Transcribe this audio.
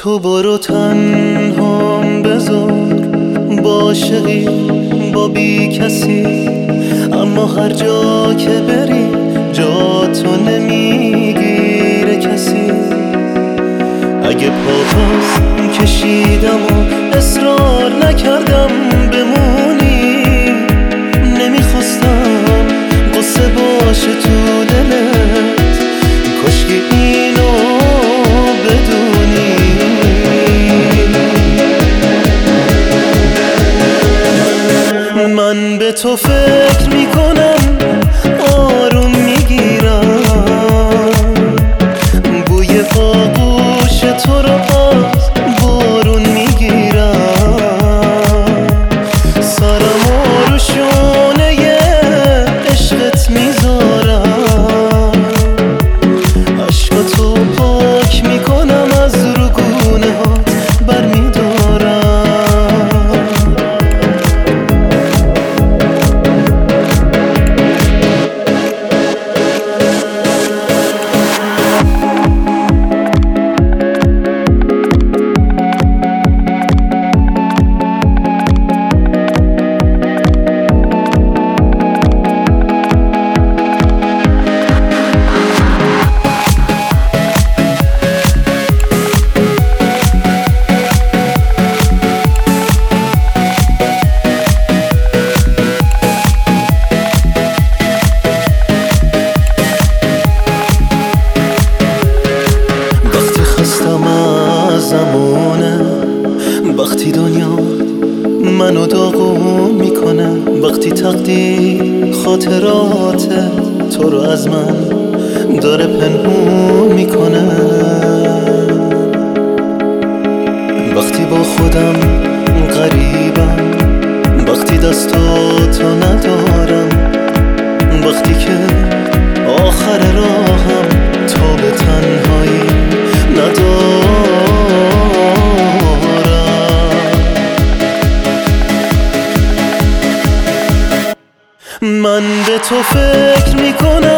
تو برو تنهام بذار عاشقی با بی کسی، اما هر جا که بری جا تو نمیگیره کسی. اگه پاپاس کشیدم و اصرار نکردم بمونی، نمیخواستم قصه باشه تو دلت، کاشکی اینو بدونی. من به تو فکر میکنم، آروم میگیرم، بوی آغوش تو رو از بارون میگیرم، سرمو رو شونه عشقت میذارم، عشقتو پاک میکنم از رو گونه هات برمیدارم. وقتی دنیا منو داغون میکنه، وقتی تقدیر خاطرات تو رو از من داره پنهون میکنه، وقتی با خودم غریبم، وقتی دستاتو ندارم، وقتی که آخر راهم تا به تنهایی ندارم. من به تو فکر میکنم،